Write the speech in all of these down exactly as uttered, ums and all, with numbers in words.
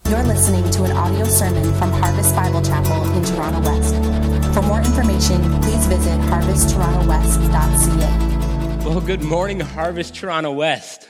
You're listening to an audio sermon from Harvest Bible Chapel in Toronto West. For more information, please visit harvest toronto west dot c a. Well, good morning, Harvest Toronto West.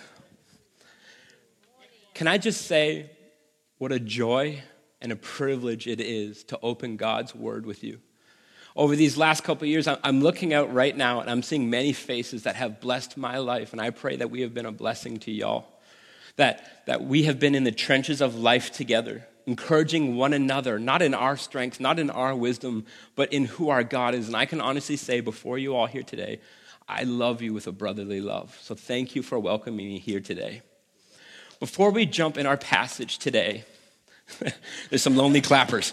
Can I just say what a joy and a privilege it is to open God's Word with you. Over these last couple of years, I'm looking out right now and I'm seeing many faces that have blessed my life, and I pray that we have been a blessing to y'all. That, that we have been in the trenches of life together, encouraging one another, not in our strength, not in our wisdom, but in who our God is. And I can honestly say before you all here today, I love you with a brotherly love. So thank you for welcoming me here today. Before we jump in our passage today, there's some lonely clappers.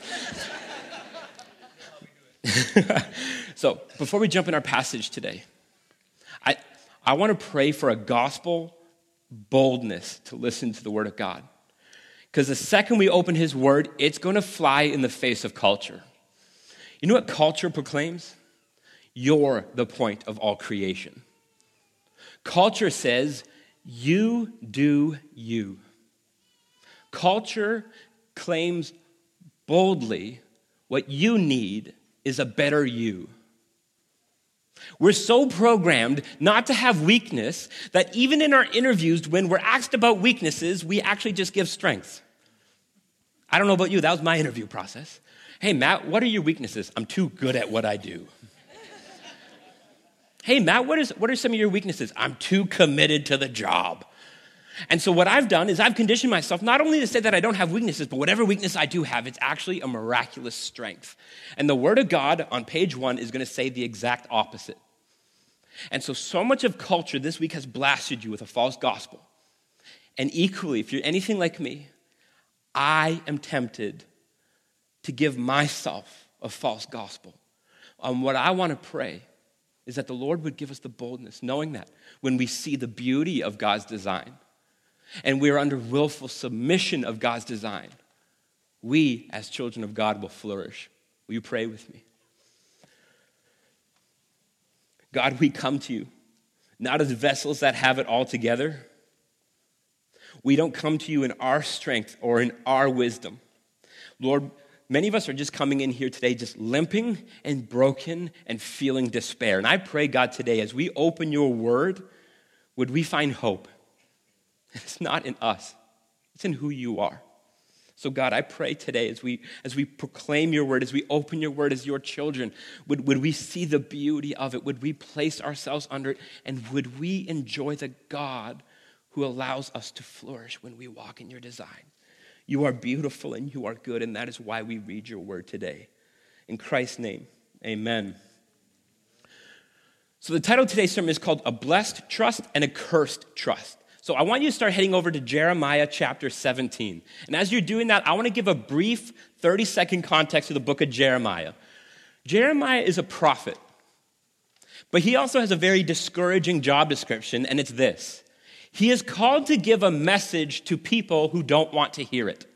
So before we jump in our passage today, I, I want to pray for a gospel boldness to listen to the word of God. Because the second we open his word, it's going to fly in the face of culture. You know what culture proclaims? You're the point of all creation. Culture says, you do you. Culture claims boldly what you need is a better you. We're so programmed not to have weakness that even in our interviews, when we're asked about weaknesses, we actually just give strengths. I don't know about you, that was my interview process. Hey, Matt, what are your weaknesses? I'm too good at what I do. Hey, Matt, what is what are some of your weaknesses? I'm too committed to the job. And so what I've done is I've conditioned myself not only to say that I don't have weaknesses, but whatever weakness I do have, it's actually a miraculous strength. And the Word of God on page one is going to say the exact opposite. And so, so much of culture this week has blasted you with a false gospel. And equally, if you're anything like me, I am tempted to give myself a false gospel. Um, what I want to pray is that the Lord would give us the boldness, knowing that when we see the beauty of God's design, and we are under willful submission of God's design, we, as children of God, will flourish. Will you pray with me? God, we come to you, not as vessels that have it all together. We don't come to you in our strength or in our wisdom. Lord, many of us are just coming in here today just limping and broken and feeling despair. And I pray, God, today, as we open your word, would we find hope? It's not in us. It's in who you are. So God, I pray today as we as we proclaim your word, as we open your word as your children, would, would we see the beauty of it? Would we place ourselves under it? And would we enjoy the God who allows us to flourish when we walk in your design? You are beautiful and you are good, and that is why we read your word today. In Christ's name, amen. So the title of today's sermon is called A Blessed Trust and a Cursed Trust. So I want you to start heading over to Jeremiah chapter seventeen. And as you're doing that, I want to give a brief thirty-second context to the book of Jeremiah. Jeremiah is a prophet, but he also has a very discouraging job description, and it's this. He is called to give a message to people who don't want to hear it.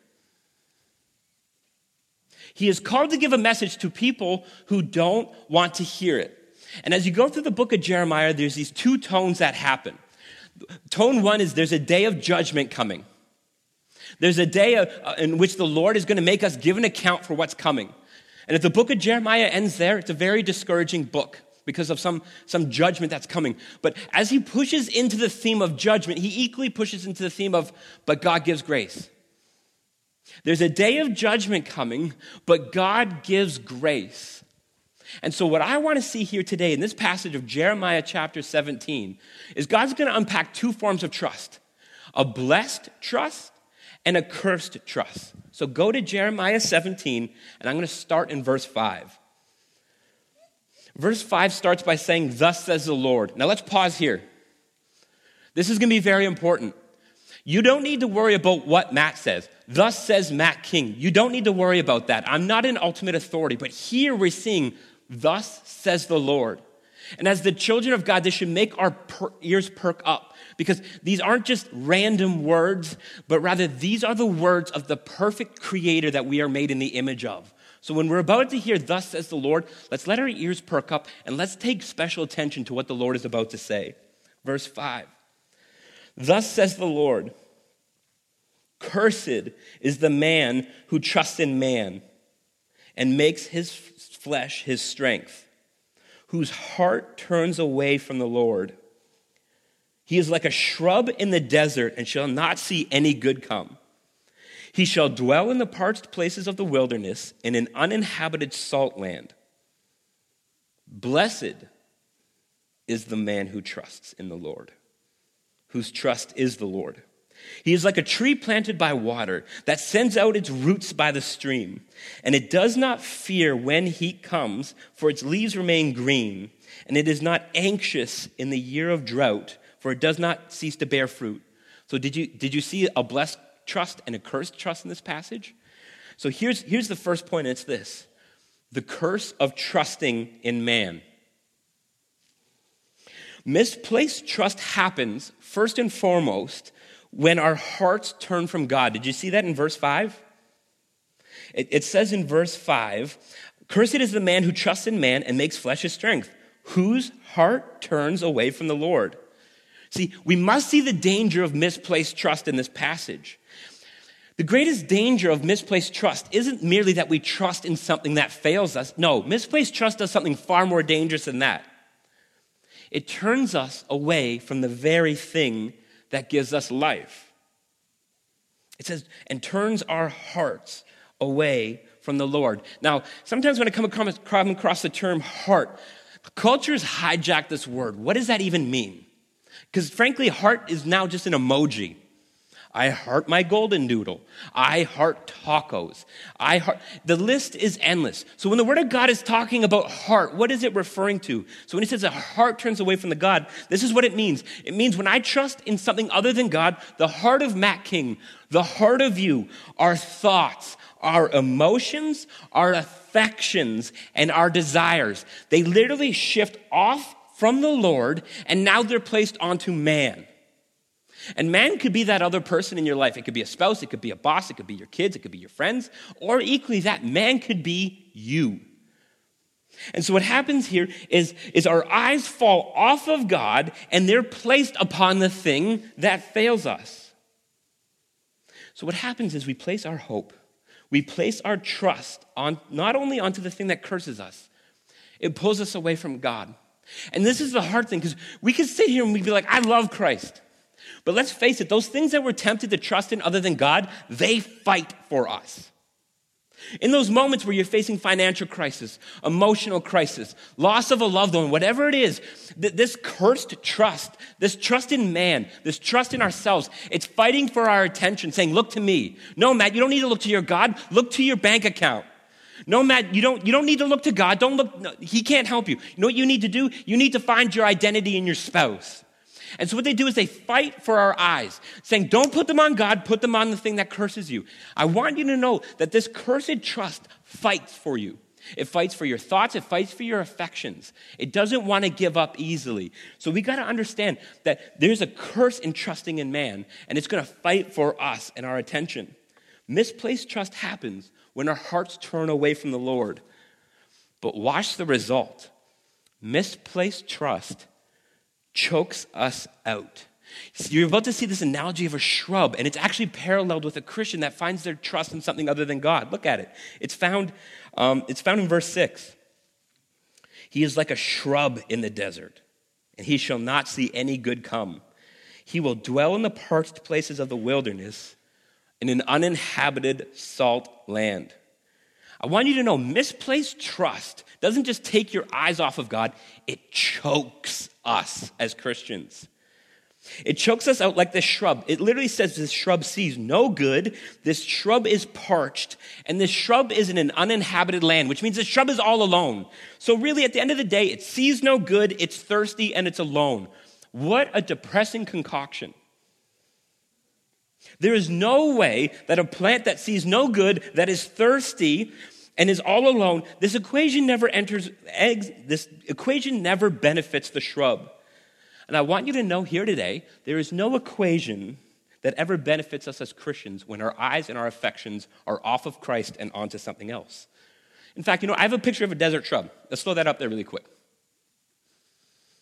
He is called to give a message to people who don't want to hear it. And as you go through the book of Jeremiah, there's these two tones that happen. Tone one is there's a day of judgment coming. There's a day of, uh, in which the Lord is going to make us give an account for what's coming. And if the book of Jeremiah ends there, it's a very discouraging book because of some, some judgment that's coming. But as he pushes into the theme of judgment, he equally pushes into the theme of, but God gives grace. There's a day of judgment coming, but God gives grace. And so what I want to see here today in this passage of Jeremiah chapter seventeen is God's going to unpack two forms of trust, a blessed trust and a cursed trust. So go to Jeremiah seventeen, and I'm going to start in verse five. Verse five starts by saying, thus says the Lord. Now let's pause here. This is going to be very important. You don't need to worry about what Matt says. Thus says Matt King. You don't need to worry about that. I'm not an ultimate authority, but here we're seeing thus says the Lord. And as the children of God, this should make our per- ears perk up because these aren't just random words, but rather these are the words of the perfect creator that we are made in the image of. So when we're about to hear thus says the Lord, let's let our ears perk up and let's take special attention to what the Lord is about to say. Verse five. Thus says the Lord, Cursed is the man who trusts in man and makes his flesh his strength, whose heart turns away from the Lord. He is like a shrub in the desert and shall not see any good come. He shall dwell in the parched places of the wilderness in an uninhabited salt land. Blessed is the man who trusts in the Lord, whose trust is the Lord. He is like a tree planted by water that sends out its roots by the stream, and it does not fear when heat comes, for its leaves remain green, and it is not anxious in the year of drought, for it does not cease to bear fruit. So did you did you see a blessed trust and a cursed trust in this passage? So here's, here's the first point, and it's this: the curse of trusting in man. Misplaced trust happens first and foremost when our hearts turn from God. Did you see that in verse five? It, it says in verse five, cursed is the man who trusts in man and makes flesh his strength, whose heart turns away from the Lord. See, we must see the danger of misplaced trust in this passage. The greatest danger of misplaced trust isn't merely that we trust in something that fails us. No, misplaced trust does something far more dangerous than that. It turns us away from the very thing that gives us life. It says, and turns our hearts away from the Lord. Now, sometimes when I come across, come across the term heart, cultures hijack this word. What does that even mean? Because frankly, heart is now just an emoji. I heart my golden doodle. I heart tacos. I heart, the list is endless. So when the Word of God is talking about heart, what is it referring to? So when it says a heart turns away from the God, this is what it means. It means when I trust in something other than God, the heart of Matt King, the heart of you, our thoughts, our emotions, our affections, and our desires, they literally shift off from the Lord, and now they're placed onto man. And man could be that other person in your life. It could be a spouse, it could be a boss, it could be your kids, it could be your friends, or equally that, man could be you. And so what happens here is, is our eyes fall off of God and they're placed upon the thing that fails us. So what happens is we place our hope, we place our trust on not only onto the thing that curses us, it pulls us away from God. And this is the hard thing, because we could sit here and we'd be like, I love Christ. But let's face it, those things that we're tempted to trust in other than God, they fight for us. In those moments where you're facing financial crisis, emotional crisis, loss of a loved one, whatever it is, th- this cursed trust, this trust in man, this trust in ourselves, it's fighting for our attention, saying, look to me. No, Matt, you don't need to look to your God. Look to your bank account. No, Matt, you don't, you don't need to look to God. Don't look. No, he can't help you. You know what you need to do? You need to find your identity in your spouse. And so what they do is they fight for our eyes, saying, don't put them on God, put them on the thing that curses you. I want you to know that this cursed trust fights for you. It fights for your thoughts, it fights for your affections. It doesn't want to give up easily. So we got to understand that there's a curse in trusting in man, and it's going to fight for us and our attention. Misplaced trust happens when our hearts turn away from the Lord. But watch the result. Misplaced trust chokes us out. So you're about to see this analogy of a shrub, and it's actually paralleled with a Christian that finds their trust in something other than God. Look at it. It's found, um, it's found in verse six. He is like a shrub in the desert, and he shall not see any good come. He will dwell in the parched places of the wilderness, in an uninhabited salt land. I want you to know, misplaced trust doesn't just take your eyes off of God, it chokes us as Christians. It chokes us out like this shrub. It literally says this shrub sees no good, this shrub is parched, and this shrub is in an uninhabited land, which means this shrub is all alone. So really, at the end of the day, it sees no good, it's thirsty, and it's alone. What a depressing concoction. There is no way that a plant that sees no good, that is thirsty, and is all alone, this equation never enters, this equation never benefits the shrub. And I want you to know here today, there is no equation that ever benefits us as Christians when our eyes and our affections are off of Christ and onto something else. In fact, you know, I have a picture of a desert shrub. Let's throw that up there really quick.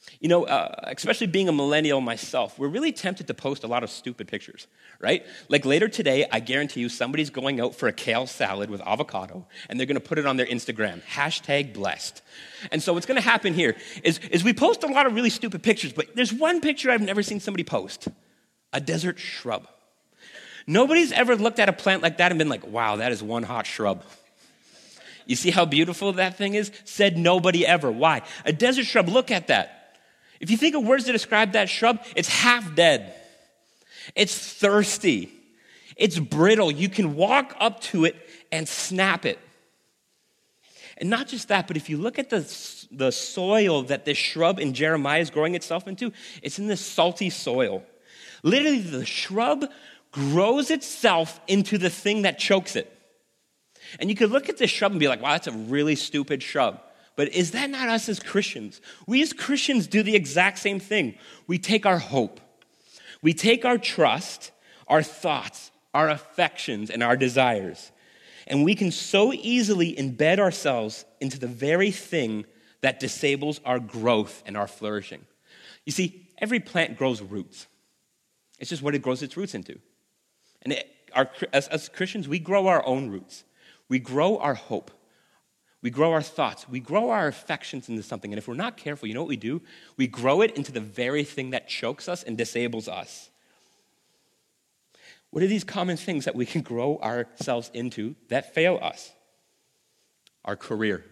You know, uh, especially being a millennial myself, we're really tempted to post a lot of stupid pictures, right? Like later today, I guarantee you somebody's going out for a kale salad with avocado, and they're going to put it on their Instagram, hashtag blessed. And so what's going to happen here is, is we post a lot of really stupid pictures, but there's one picture I've never seen somebody post, a desert shrub. Nobody's ever looked at a plant like that and been like, wow, that is one hot shrub. You see how beautiful that thing is? Said nobody ever. Why? A desert shrub, look at that. If you think of words to describe that shrub, it's half dead. It's thirsty. It's brittle. You can walk up to it and snap it. And not just that, but if you look at the, the soil that this shrub in Jeremiah is growing itself into, it's in this salty soil. Literally, the shrub grows itself into the thing that chokes it. And you could look at this shrub and be like, wow, that's a really stupid shrub. But is that not us as Christians? We as Christians do the exact same thing. We take our hope, we take our trust, our thoughts, our affections, and our desires, and we can so easily embed ourselves into the very thing that disables our growth and our flourishing. You see, every plant grows roots. It's just what it grows its roots into. And it, our, as, as Christians, we grow our own roots. We grow our hope. We grow our thoughts. We grow our affections into something. And if we're not careful, you know what we do? We grow it into the very thing that chokes us and disables us. What are these common things that we can grow ourselves into that fail us? Our career.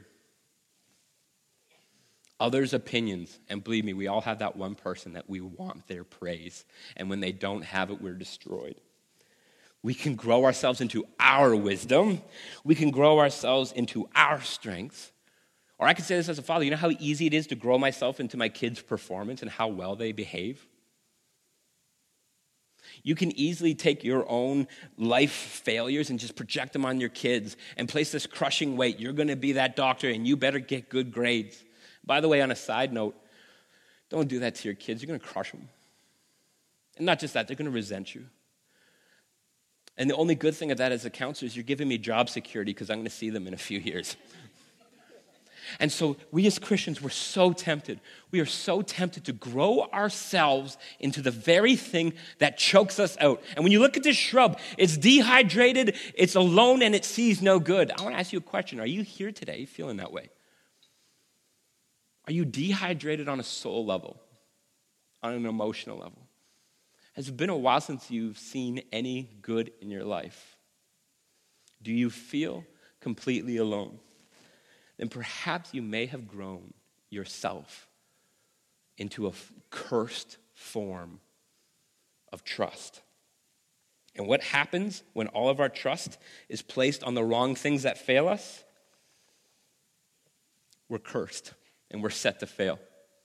Others' opinions. And believe me, we all have that one person that we want their praise. And when they don't have it, we're destroyed. We can grow ourselves into our wisdom. We can grow ourselves into our strengths. Or I can say this as a father, you know how easy it is to grow myself into my kids' performance and how well they behave? You can easily take your own life failures and just project them on your kids and place this crushing weight. You're going to be that doctor and you better get good grades. By the way, on a side note, don't do that to your kids. You're going to crush them. And not just that, they're going to resent you. And the only good thing of that as a counselor is you're giving me job security because I'm going to see them in a few years. And so we as Christians, we're so tempted. We are so tempted to grow ourselves into the very thing that chokes us out. And when you look at this shrub, it's dehydrated, it's alone, and it sees no good. I want to ask you a question. Are you here today feeling that way? Are you dehydrated on a soul level, on an emotional level? Has it been a while since you've seen any good in your life? Do you feel completely alone? Then perhaps you may have grown yourself into a cursed form of trust. And what happens when all of our trust is placed on the wrong things that fail us? We're cursed and we're set to fail.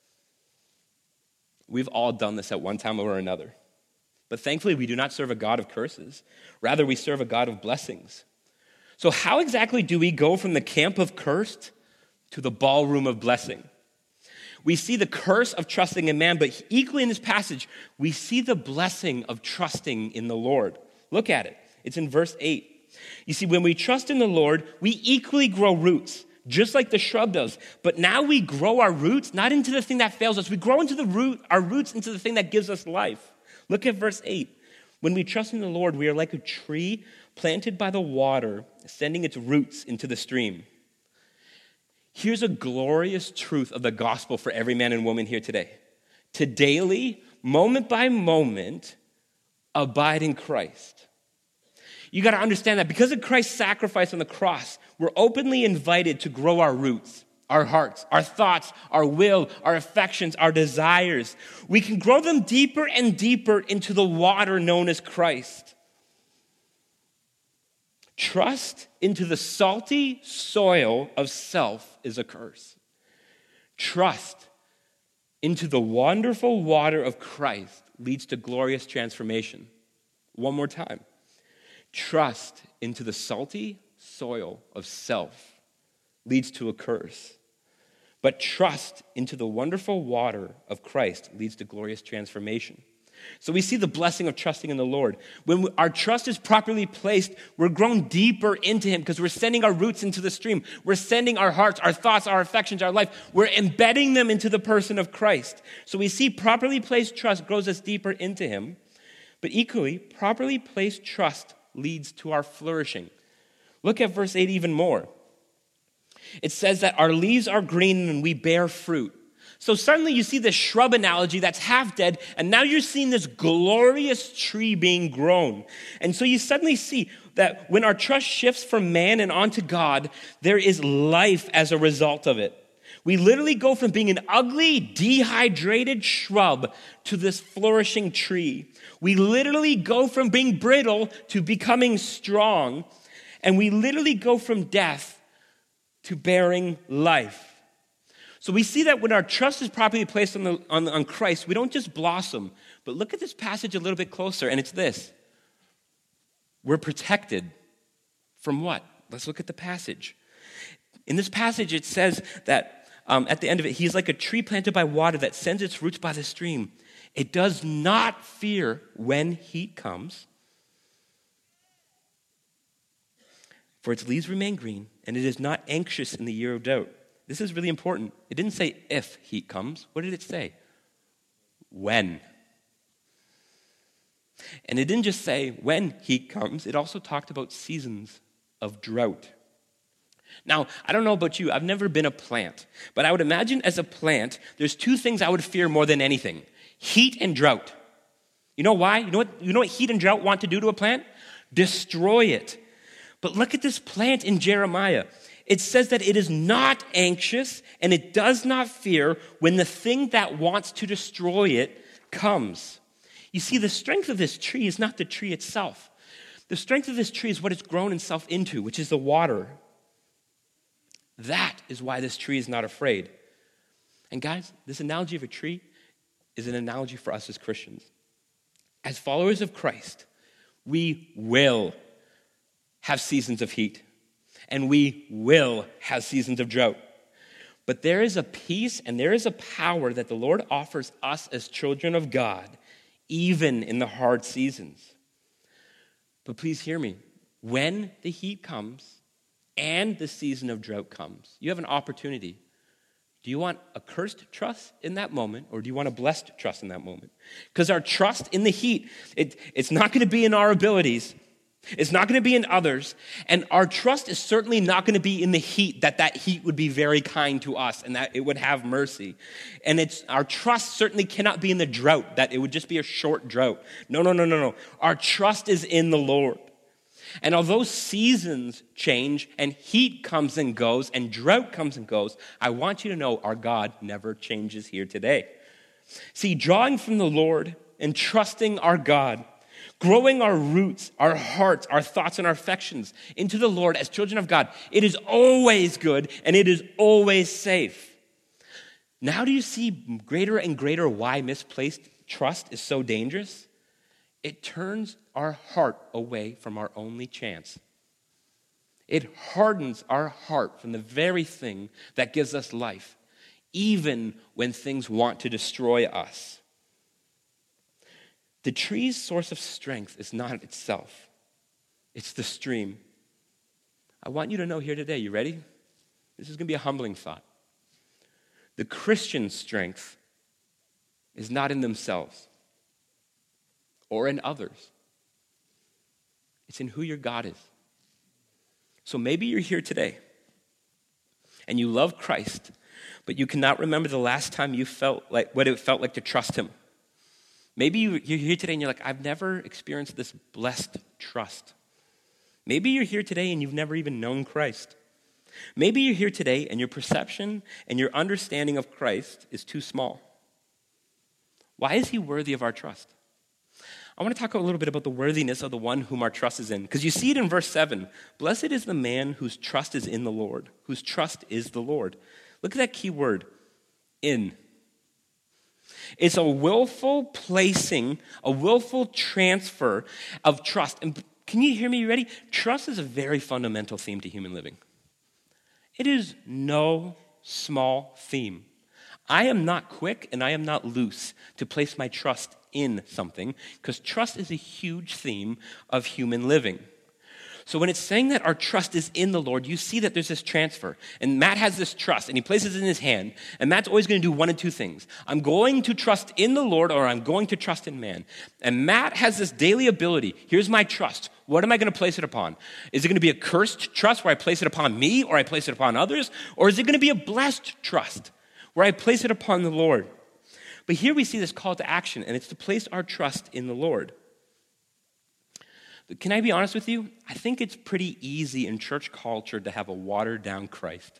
We've all done this at one time or another. But thankfully, we do not serve a God of curses. Rather, we serve a God of blessings. So how exactly do we go from the camp of cursed to the ballroom of blessing? We see the curse of trusting in man, but equally in this passage, we see the blessing of trusting in the Lord. Look at it. It's in verse eight. You see, when we trust in the Lord, we equally grow roots, just like the shrub does. But now we grow our roots not into the thing that fails us. We grow into the root, our roots into the thing that gives us life. Look at verse eight. When we trust in the Lord, we are like a tree planted by the water, sending its roots into the stream. Here's a glorious truth of the gospel for every man and woman here today. To daily, moment by moment, abide in Christ. You got to understand that because of Christ's sacrifice on the cross, we're openly invited to grow our roots. Our hearts, our thoughts, our will, our affections, our desires. We can grow them deeper and deeper into the water known as Christ. Trust into the salty soil of self is a curse. Trust into the wonderful water of Christ leads to glorious transformation. One more time. Trust into the salty soil of self leads to a curse. But trust into the wonderful water of Christ leads to glorious transformation. So we see the blessing of trusting in the Lord. When we, our trust is properly placed, we're grown deeper into him because we're sending our roots into the stream. We're sending our hearts, our thoughts, our affections, our life. We're embedding them into the person of Christ. So we see properly placed trust grows us deeper into him. But equally, properly placed trust leads to our flourishing. Look at verse eight even more. It says that our leaves are green and we bear fruit. So suddenly you see this shrub analogy that's half dead, and now you're seeing this glorious tree being grown. And so you suddenly see that when our trust shifts from man and onto God, there is life as a result of it. We literally go from being an ugly, dehydrated shrub to this flourishing tree. We literally go from being brittle to becoming strong, and we literally go from death to bearing life. So we see that when our trust is properly placed on, the, on, on Christ, we don't just blossom. But look at this passage a little bit closer, and it's this. We're protected from what? Let's look at the passage. In this passage, it says that um, at the end of it, he's like a tree planted by water that sends its roots by the stream. It does not fear when heat comes, for its leaves remain green, and it is not anxious in the year of drought. This is really important. It didn't say if heat comes. What did it say? When. And it didn't just say when heat comes. It also talked about seasons of drought. Now, I don't know about you. I've never been a plant. But I would imagine as a plant, there's two things I would fear more than anything. Heat and drought. You know why? You know what, you know what heat and drought want to do to a plant? Destroy it. But look at this plant in Jeremiah. It says that it is not anxious and it does not fear when the thing that wants to destroy it comes. You see, the strength of this tree is not the tree itself. The strength of this tree is what it's grown itself into, which is the water. That is why this tree is not afraid. And guys, this analogy of a tree is an analogy for us as Christians. As followers of Christ, we will have seasons of heat. And we will have seasons of drought. But there is a peace and there is a power that the Lord offers us as children of God, even in the hard seasons. But please hear me. When the heat comes and the season of drought comes, you have an opportunity. Do you want a cursed trust in that moment, or do you want a blessed trust in that moment? Because our trust in the heat, it, it's not going to be in our abilities. It's not going to be in others, and our trust is certainly not going to be in the heat, that that heat would be very kind to us and that it would have mercy. And it's our trust certainly cannot be in the drought, that it would just be a short drought. No, no, no, no, no. Our trust is in the Lord. And although seasons change and heat comes and goes and drought comes and goes, I want you to know our God never changes here today. See, drawing from the Lord and trusting our God, growing our roots, our hearts, our thoughts, and our affections into the Lord as children of God, it is always good and it is always safe. Now do you see greater and greater why misplaced trust is so dangerous? It turns our heart away from our only chance. It hardens our heart from the very thing that gives us life, even when things want to destroy us. The tree's source of strength is not itself. It's the stream. I want you to know here today, you ready? This is going to be a humbling thought. The Christian's strength is not in themselves or in others. It's in who your God is. So maybe you're here today and you love Christ, but you cannot remember the last time you felt like what it felt like to trust him. Maybe you're here today and you're like, I've never experienced this blessed trust. Maybe you're here today and you've never even known Christ. Maybe you're here today and your perception and your understanding of Christ is too small. Why is he worthy of our trust? I want to talk a little bit about the worthiness of the one whom our trust is in. Because you see it in verse seven. Blessed is the man whose trust is in the Lord, whose trust is the Lord. Look at that key word, in. It's a willful placing, a willful transfer of trust. And can you hear me? You ready? Trust is a very fundamental theme to human living. It is no small theme. I am not quick and I am not loose to place my trust in something, because trust is a huge theme of human living. So when it's saying that our trust is in the Lord, you see that there's this transfer. And Matt has this trust, and he places it in his hand. And Matt's always going to do one of two things. I'm going to trust in the Lord, or I'm going to trust in man. And Matt has this daily ability. Here's my trust. What am I going to place it upon? Is it going to be a cursed trust where I place it upon me, or I place it upon others? Or is it going to be a blessed trust where I place it upon the Lord? But here we see this call to action, and it's to place our trust in the Lord. But can I be honest with you? I think it's pretty easy in church culture to have a watered-down Christ.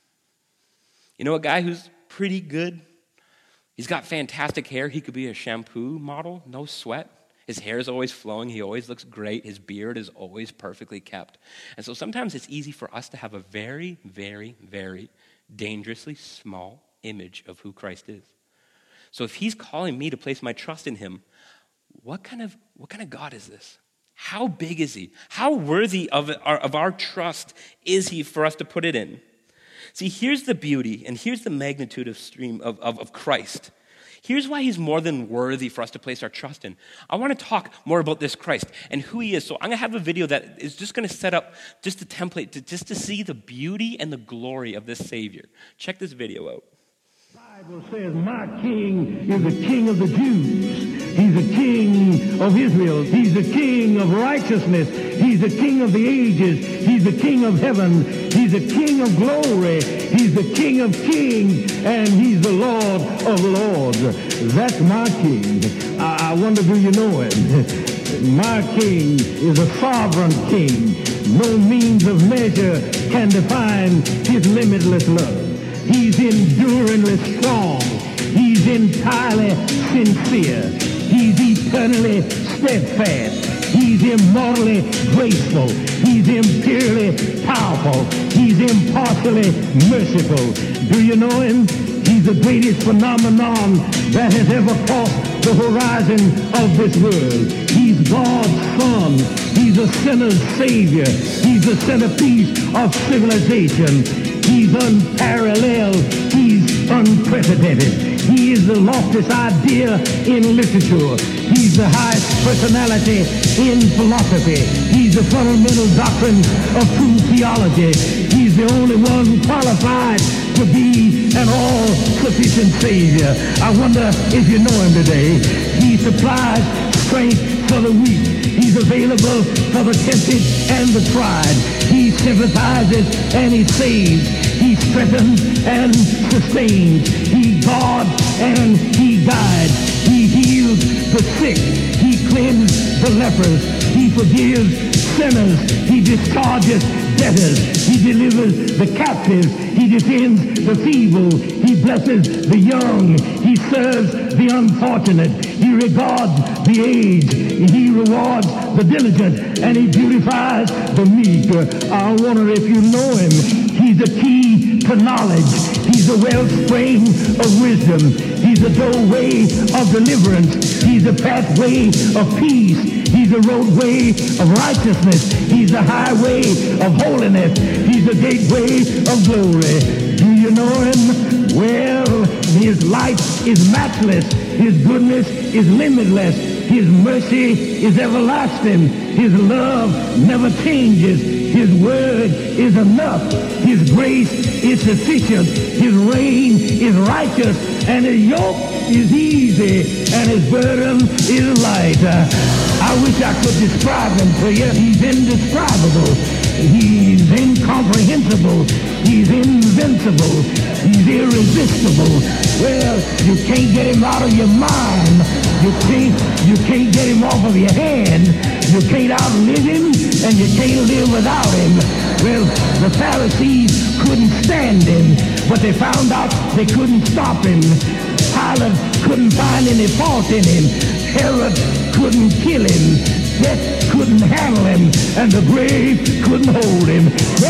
You know a guy who's pretty good? He's got fantastic hair. He could be a shampoo model, no sweat. His hair is always flowing. He always looks great. His beard is always perfectly kept. And so sometimes it's easy for us to have a very, very, very dangerously small image of who Christ is. So if he's calling me to place my trust in him, what kind of, what kind of God is this? How big is he? How worthy of our, of our trust is he for us to put it in? See, here's the beauty, and here's the magnitude of stream of, of, of Christ. Here's why he's more than worthy for us to place our trust in. I want to talk more about this Christ and who he is. So I'm going to have a video that is just going to set up just a template to, just to see the beauty and the glory of this Savior. Check this video out. The Bible says, my king is the king of the Jews. He's the king of Israel. He's the king of righteousness. He's the king of the ages. He's the king of heaven. He's the king of glory. He's the king of kings. And he's the Lord of lords. That's my king. I, I wonder, do you know him? My king is a sovereign king. No means of measure can define his limitless love. He's enduringly strong. He's entirely sincere. He's eternally steadfast. He's immortally graceful. He's imperially powerful. He's impartially merciful. Do you know him? He's the greatest phenomenon that has ever crossed the horizon of this world. He's God's Son. He's a sinner's Savior. He's the centerpiece of civilization. He's unparalleled. He's unprecedented. He is the loftiest idea in literature. He's the highest personality in philosophy. He's the fundamental doctrine of true theology. He's the only one qualified to be an all-sufficient Savior. I wonder if you know him today. He supplies strength for the weak. He's available for the tempted and the tried. He sympathizes and he saves. He strengthens and sustains. He guards and he guides. He heals the sick. He cleanses the lepers. He forgives sinners. He discharges debtors. He delivers the captives. He defends the feeble. He blesses the young. He serves the unfortunate. He regards the aged. He rewards the diligent. And he beautifies the meek. I wonder if you know him. He's the key to knowledge. He's the wellspring of wisdom. He's the doorway of deliverance. He's the pathway of peace. He's the roadway of righteousness. He's the highway of holiness. He's the gateway of glory. Do you know him? Well, his light is matchless. His goodness is limitless. His mercy is everlasting. His love never changes. His word is enough. His grace is sufficient. His reign is righteous. And his yoke is easy. And his burden is light. Uh, I wish I could describe him to you. He's indescribable. He's incomprehensible. He's invincible. He's irresistible. Well, you can't get him out of your mind. You can't, you can't get him off of your hand. You can't outlive him, and you can't live without him. Well, the Pharisees couldn't stand him, but they found out they couldn't stop him. Pilate couldn't find any fault in him. Herod couldn't kill him. Death couldn't handle him, and the grave couldn't hold him.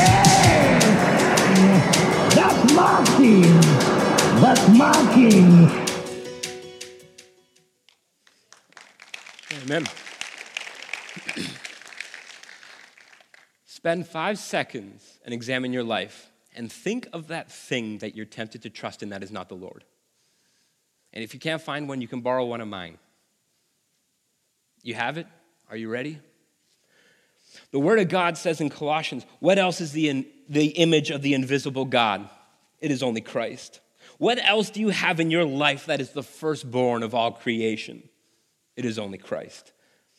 Yeah! That's my king. That's my king. Amen. Spend five seconds and examine your life and think of that thing that you're tempted to trust in that is not the Lord. And if you can't find one, you can borrow one of mine. You have it? Are you ready? The Word of God says in Colossians, what else is the, in, the image of the invisible God? It is only Christ. What else do you have in your life that is the firstborn of all creation? It is only Christ.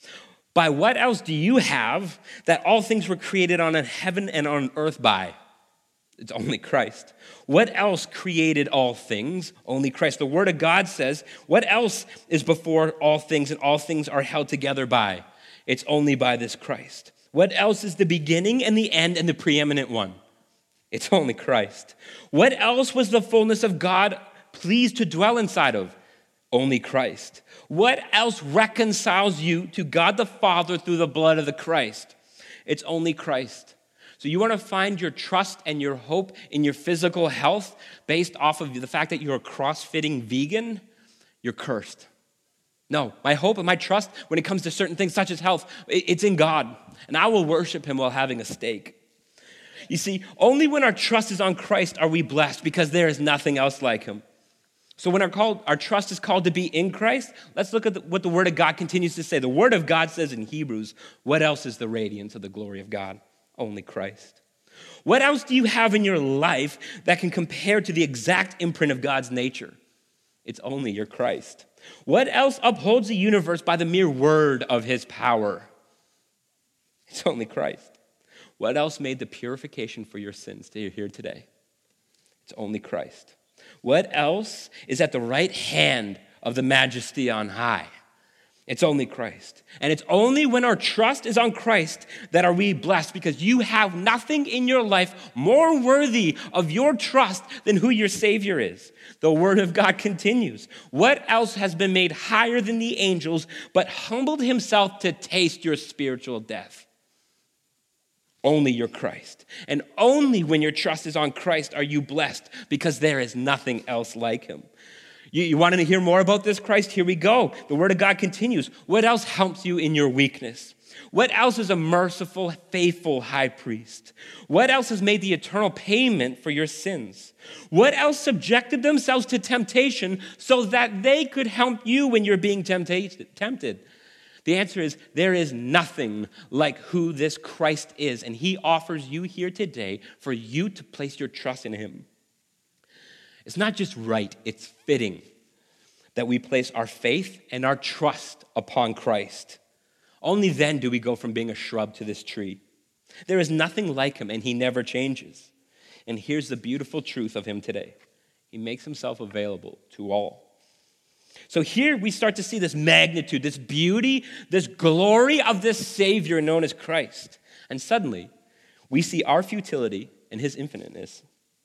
By what else do you have that all things were created on heaven and on earth by? It's only Christ. What else created all things? Only Christ. The Word of God says, what else is before all things and all things are held together by? It's only by this Christ. What else is the beginning and the end and the preeminent one? It's only Christ. What else was the fullness of God pleased to dwell inside of? Only Christ. What else reconciles you to God the Father through the blood of the Christ? It's only Christ. So you want to find your trust and your hope in your physical health based off of the fact that you're a cross-fitting vegan? You're cursed. No, my hope and my trust when it comes to certain things such as health, it's in God. And I will worship him while having a steak. You see, only when our trust is on Christ are we blessed because there is nothing else like him. So when our, call, our trust is called to be in Christ, let's look at the, what the Word of God continues to say. The Word of God says in Hebrews, what else is the radiance of the glory of God? Only Christ. What else do you have in your life that can compare to the exact imprint of God's nature? It's only your Christ. What else upholds the universe by the mere word of his power? It's only Christ. What else made the purification for your sins that you're here today? It's only Christ. What else is at the right hand of the majesty on high? It's only Christ. And it's only when our trust is on Christ that are we blessed, because you have nothing in your life more worthy of your trust than who your Savior is. The Word of God continues. What else has been made higher than the angels but humbled himself to taste your spiritual death? Only your Christ. And only when your trust is on Christ are you blessed, because there is nothing else like him. You, you want to hear more about this Christ? Here we go. The Word of God continues. What else helps you in your weakness? What else is a merciful, faithful high priest? What else has made the eternal payment for your sins? What else subjected themselves to temptation so that they could help you when you're being tempted? tempted? The answer is there is nothing like who this Christ is, and he offers you here today for you to place your trust in him. It's not just right, it's fitting that we place our faith and our trust upon Christ. Only then do we go from being a shrub to this tree. There is nothing like him, and he never changes. And here's the beautiful truth of him today. He makes himself available to all. So here we start to see this magnitude, this beauty, this glory of this Savior known as Christ. And suddenly, we see our futility and his infiniteness.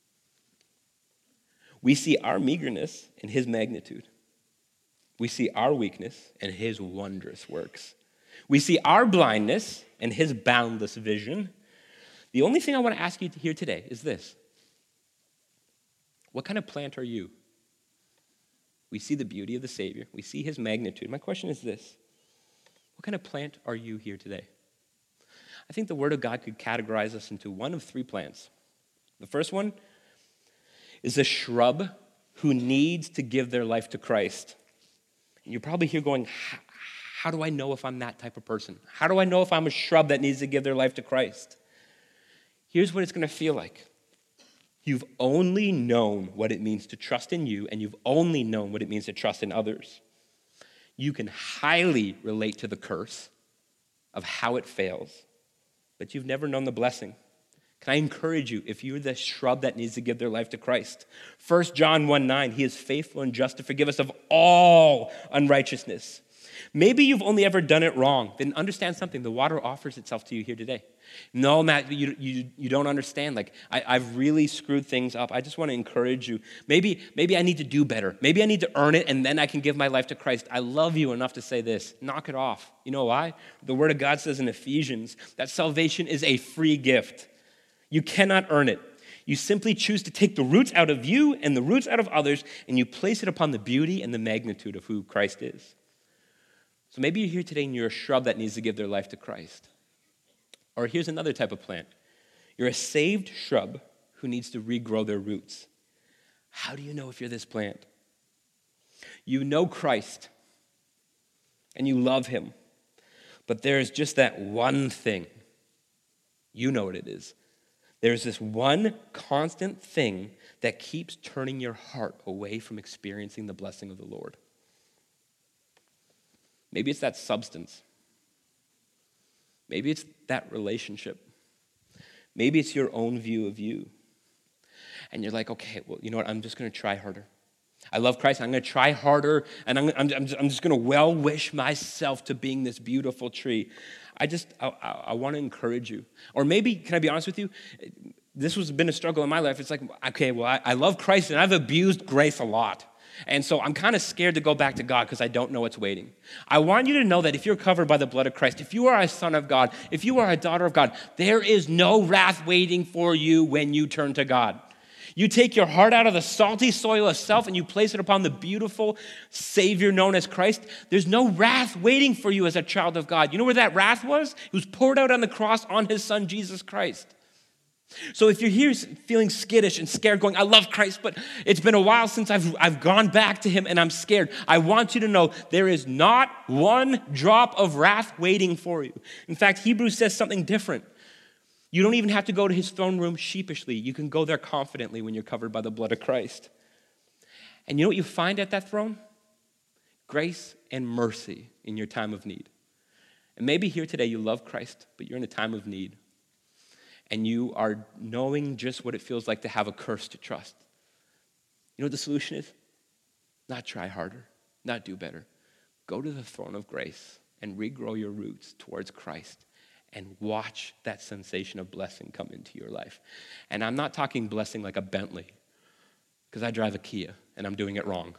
We see our meagerness and his magnitude. We see our weakness and his wondrous works. We see our blindness and his boundless vision. The only thing I want to ask you here today is this. What kind of plant are you? We see the beauty of the Savior. We see his magnitude. My question is this. What kind of plant are you here today? I think the Word of God could categorize us into one of three plants. The first one is a shrub who needs to give their life to Christ. And you're probably here going, how do I know if I'm that type of person? How do I know if I'm a shrub that needs to give their life to Christ? Here's what it's going to feel like. You've only known what it means to trust in you, and you've only known what it means to trust in others. You can highly relate to the curse of how it fails, but you've never known the blessing. Can I encourage you, if you're the shrub that needs to give their life to Christ, First John one nine, he is faithful and just to forgive us of all unrighteousness. Maybe you've only ever done it wrong. Then understand something. The water offers itself to you here today. No, Matt, you, you, you don't understand. Like, I, I've really screwed things up. I just want to encourage you. Maybe, maybe I need to do better. Maybe I need to earn it, and then I can give my life to Christ. I love you enough to say this. Knock it off. You know why? The Word of God says in Ephesians that salvation is a free gift. You cannot earn it. You simply choose to take the roots out of you and the roots out of others, and you place it upon the beauty and the magnitude of who Christ is. So maybe you're here today and you're a shrub that needs to give their life to Christ. Or here's another type of plant. You're a saved shrub who needs to regrow their roots. How do you know if you're this plant? You know Christ, and you love him, but there's just that one thing. You know what it is. There's this one constant thing that keeps turning your heart away from experiencing the blessing of the Lord. Maybe it's that substance. Maybe it's that relationship. Maybe it's your own view of you. And you're like, okay, well, you know what? I'm just going to try harder. I love Christ. I'm going to try harder, and I'm, I'm, I'm just going to well wish myself to being this beautiful tree. I just, I, I, I want to encourage you. Or maybe, can I be honest with you? This has been a struggle in my life. It's like, okay, well, I, I love Christ, and I've abused grace a lot. And so I'm kind of scared to go back to God because I don't know what's waiting. I want you to know that if you're covered by the blood of Christ, if you are a son of God, if you are a daughter of God, there is no wrath waiting for you when you turn to God. You take your heart out of the salty soil of self and you place it upon the beautiful Savior known as Christ. There's no wrath waiting for you as a child of God. You know where that wrath was? It was poured out on the cross on his son, Jesus Christ. So if you're here feeling skittish and scared, going, I love Christ, but it's been a while since I've, I've gone back to him and I'm scared, I want you to know there is not one drop of wrath waiting for you. In fact, Hebrews says something different. You don't even have to go to his throne room sheepishly. You can go there confidently when you're covered by the blood of Christ. And you know what you find at that throne? Grace and mercy in your time of need. And maybe here today you love Christ, but you're in a time of need. And you are knowing just what it feels like to have a curse to trust. You know what the solution is? Not try harder, not do better. Go to the throne of grace and regrow your roots towards Christ and watch that sensation of blessing come into your life. And I'm not talking blessing like a Bentley, because I drive a Kia and I'm doing it wrong.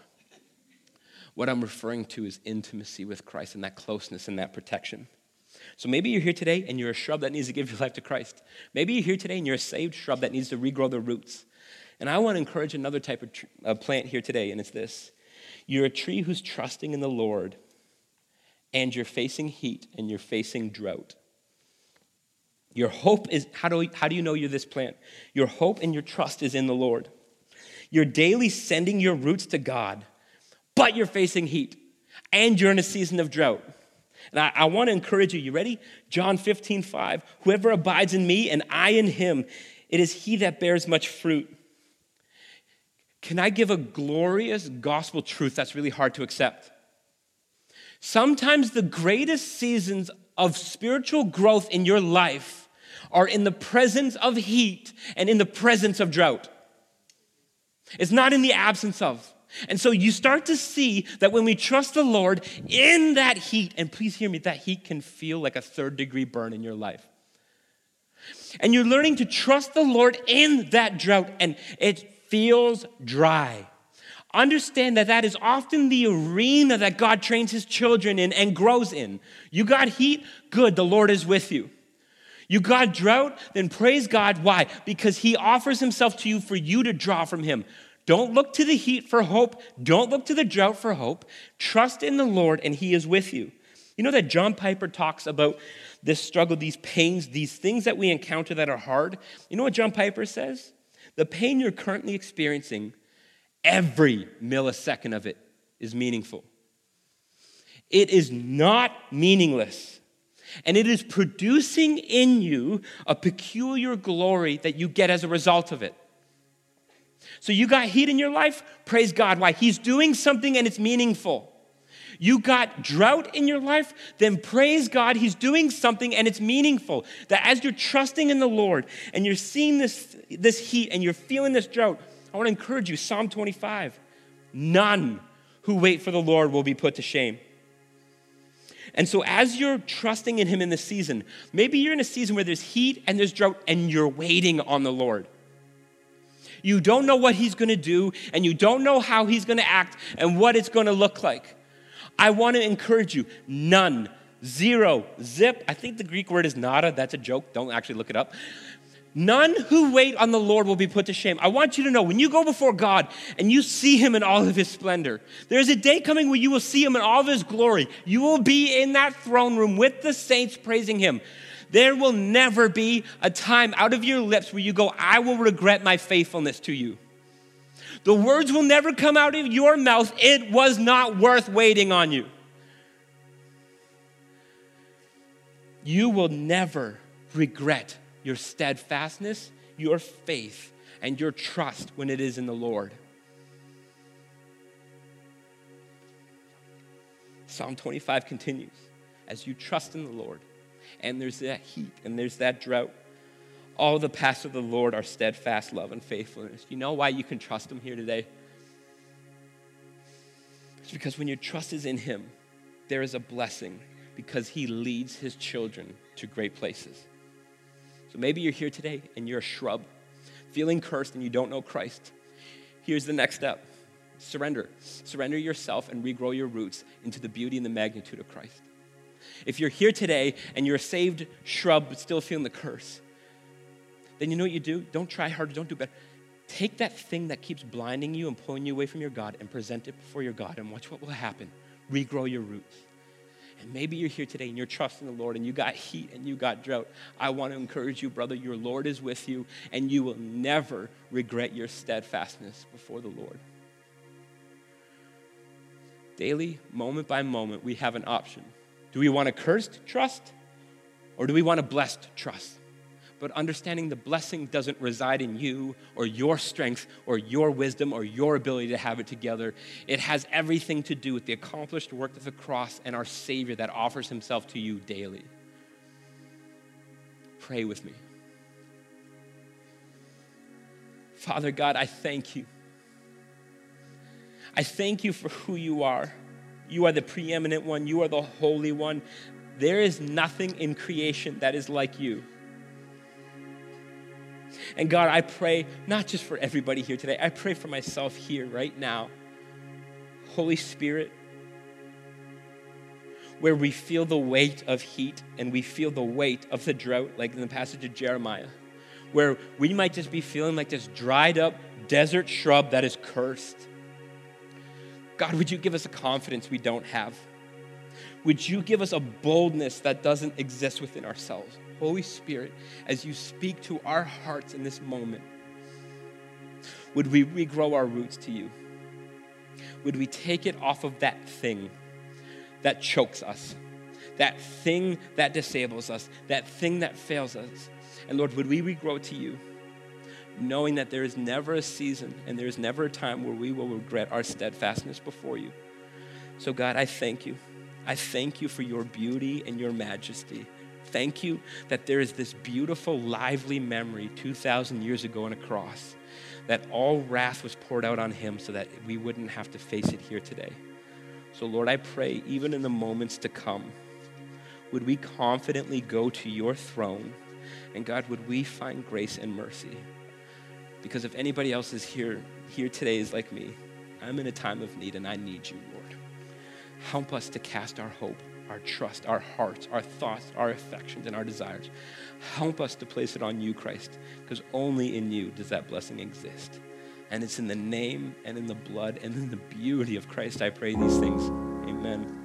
What I'm referring to is intimacy with Christ and that closeness and that protection. So maybe you're here today and you're a shrub that needs to give your life to Christ. Maybe you're here today and you're a saved shrub that needs to regrow the roots. And I want to encourage another type of tr- uh, plant here today, and it's this. You're a tree who's trusting in the Lord, and you're facing heat and you're facing drought. Your hope is, how do, we, how do you know you're this plant? Your hope and your trust is in the Lord. You're daily sending your roots to God, but you're facing heat, and you're in a season of drought. And I, I want to encourage you. You ready? John fifteen five. Whoever abides in me and I in him, it is he that bears much fruit. Can I give a glorious gospel truth that's really hard to accept? Sometimes the greatest seasons of spiritual growth in your life are in the presence of heat and in the presence of drought. It's not in the absence of. And so you start to see that when we trust the Lord in that heat, and please hear me, that heat can feel like a third degree burn in your life. And you're learning to trust the Lord in that drought, and it feels dry. Understand that that is often the arena that God trains his children in and grows in. You got heat? Good, the Lord is with you. You got drought? Then praise God. Why? Because he offers himself to you for you to draw from him. Don't look to the heat for hope. Don't look to the drought for hope. Trust in the Lord, and he is with you. You know that John Piper talks about this struggle, these pains, these things that we encounter that are hard. You know what John Piper says? The pain you're currently experiencing, every millisecond of it is meaningful. It is not meaningless. And it is producing in you a peculiar glory that you get as a result of it. So you got heat in your life? Praise God. Why? He's doing something and it's meaningful. You got drought in your life? Then praise God. He's doing something and it's meaningful. That as you're trusting in the Lord and you're seeing this, this heat and you're feeling this drought, I want to encourage you, Psalm twenty-five, none who wait for the Lord will be put to shame. And so as you're trusting in him in this season, maybe you're in a season where there's heat and there's drought and you're waiting on the Lord. You don't know what he's going to do, and you don't know how he's going to act and what it's going to look like. I want to encourage you, none, zero, zip. I think the Greek word is nada. That's a joke. Don't actually look it up. None who wait on the Lord will be put to shame. I want you to know, when you go before God and you see him in all of his splendor, there's a day coming where you will see him in all of his glory. You will be in that throne room with the saints praising him. There will never be a time out of your lips where you go, I will regret my faithfulness to you. The words will never come out of your mouth, "It was not worth waiting on you." You will never regret your steadfastness, your faith, and your trust when it is in the Lord. Psalm twenty-five continues, as you trust in the Lord, and there's that heat, and there's that drought, all the paths of the Lord are steadfast love and faithfulness. You know why you can trust him here today? It's because when your trust is in him, there is a blessing, because he leads his children to great places. So maybe you're here today and you're a shrub, feeling cursed and you don't know Christ. Here's the next step. Surrender. Surrender yourself and regrow your roots into the beauty and the magnitude of Christ. If you're here today and you're a saved shrub but still feeling the curse, then you know what you do? Don't try harder, don't do better. Take that thing that keeps blinding you and pulling you away from your God and present it before your God, and watch what will happen. Regrow your roots. And maybe you're here today and you're trusting the Lord and you got heat and you got drought. I want to encourage you, brother, your Lord is with you and you will never regret your steadfastness before the Lord. Daily, moment by moment, we have an option. Do we want a cursed trust or do we want a blessed trust? But understanding the blessing doesn't reside in you or your strength or your wisdom or your ability to have it together. It has everything to do with the accomplished work of the cross and our Savior that offers himself to you daily. Pray with me. Father God, I thank you. I thank you for who you are. You are the preeminent one. You are the holy one. There is nothing in creation that is like you. And God, I pray not just for everybody here today. I pray for myself here right now. Holy Spirit, where we feel the weight of heat and we feel the weight of the drought, like in the passage of Jeremiah, where we might just be feeling like this dried up desert shrub that is cursed. God, would you give us a confidence we don't have? Would you give us a boldness that doesn't exist within ourselves? Holy Spirit, as you speak to our hearts in this moment, would we regrow our roots to you? Would we take it off of that thing that chokes us, that thing that disables us, that thing that fails us? And Lord, would we regrow to you, knowing that there is never a season and there is never a time where we will regret our steadfastness before you. So God, I thank you. I thank you for your beauty and your majesty. Thank you that there is this beautiful, lively memory two thousand years ago on a cross, that all wrath was poured out on him so that we wouldn't have to face it here today. So Lord, I pray, even in the moments to come, would we confidently go to your throne, and God, would we find grace and mercy? Because if anybody else is here, here today is like me, I'm in a time of need and I need you, Lord. Help us to cast our hope, our trust, our hearts, our thoughts, our affections, and our desires. Help us to place it on you, Christ, because only in you does that blessing exist. And it's in the name and in the blood and in the beauty of Christ I pray these things. Amen.